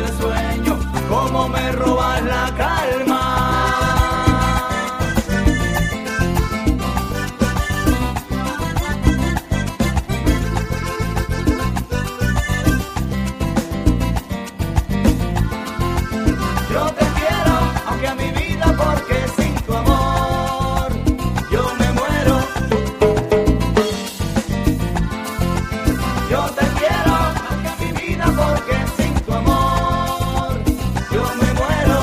el sueño, cómo me robas la calma. Yo te quiero, aunque a mi vida, porque sin tu amor yo me muero. Yo te quiero, aunque a mi vida, porque sin tu amor yo me muero.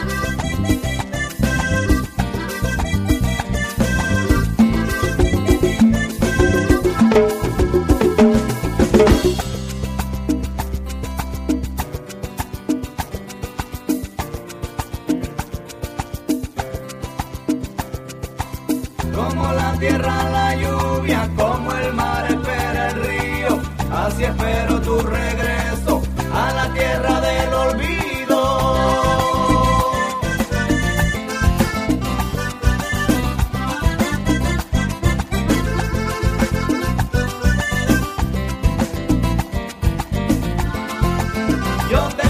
Como la tierra la lluvia, como el mar espera el río, así espero tu regreso a la tierra del olvido. Yo te